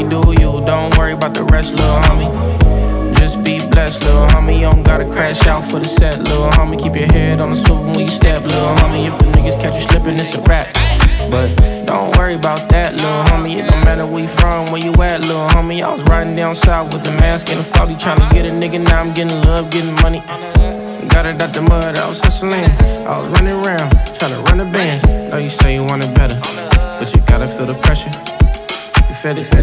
homie, do you. Don't worry about the rest, little homie. Just be blessed, little homie. You don't gotta crash out for the set, little homie. Keep your head on the swivel when you step, little homie. If the niggas catch you slipping, it's a rap. But don't worry about that, little homie. It don't matter where you from, where you at, little homie. I was riding down south with the mask and the 40, tryna get a nigga. Now I'm getting love, getting money. Got it out the mud, I was hustling. I was running around, tryna run the bands. Know you say you want it better, but you gotta feel the pressure. You feel it?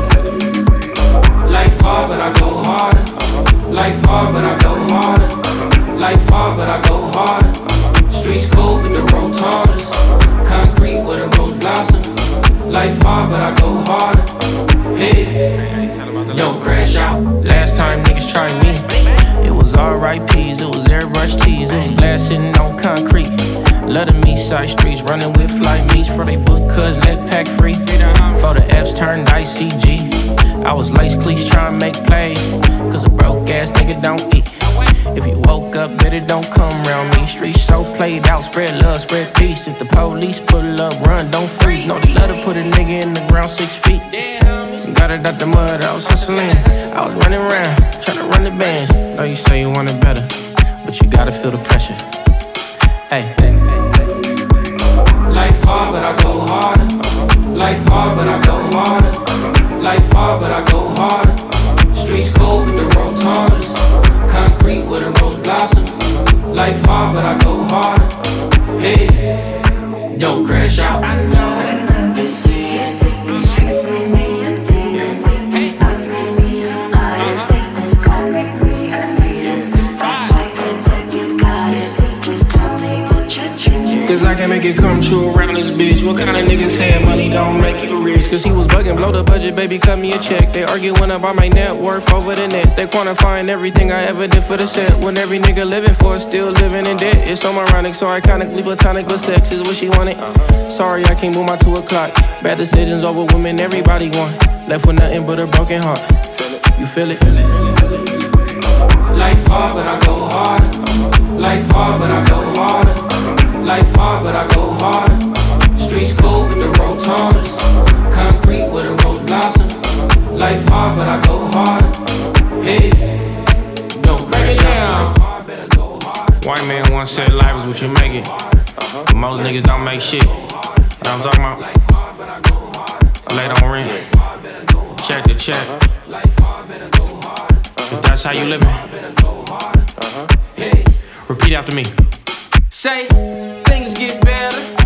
Life hard, but I go harder. Life hard, but I go harder. Life hard, but I go harder. Streets cold, but the road taller. Concrete with a rose blossom. Life hard, but I go harder. Hey, don't crash out. Last time niggas tried me, it was RIPs, it was airbrush tees, it was glass sitting on concrete. Love the me side streets, running with fly meets for they book cuz let pack free. For the F's turned ICG. I was lace cleats trying to make plays, cause a broke ass nigga don't eat. If you woke up, better don't come around me. Streets so played out, spread love, spread peace. If the police pull up, run, don't freeze. No, they love to put a nigga in the ground 6 feet. Got it out the mud, I was hustling. I was running around, tryna run the bands. Know you say you want it better, but you gotta feel the pressure. Hey. Life hard, but I go harder. Life hard, but I go harder. Life hard, but I go harder. Streets cold with the road taller. Concrete with a rose blossom. Life hard, but I go harder. Hey, don't crash out. I know I never see it. The streets made me a genius. These thoughts made me an artist. This gon' make me a elitist. If I swipe it, but you got it. Just tell me what you're dreaming. Cause I can make it come true around this bitch. What kind of niggas say money don't make you rich? Cause he was bugging, blow the budget, baby, cut me a check. They arguing about my net worth over the net. They quantifying everything I ever did for the set. When every nigga living for it, still living in debt. It's so ironic, so iconically platonic, but sex is what she wanted. Sorry, I can't move my 2 o'clock. Bad decisions over women, everybody want. Left with nothing but a broken heart. You feel it? Life hard, but I go harder. Life hard, but I go harder. Life hard, but I go harder. Streets cold with the road taller. Concrete with a rose blossom. Life hard, but I go harder. Hey, don't crash out. White man once said life is what you make it. But most niggas don't make shit. You know what I'm talking about? Late on rent. Check the check. If that's how you living, repeat after me. Say, things get better.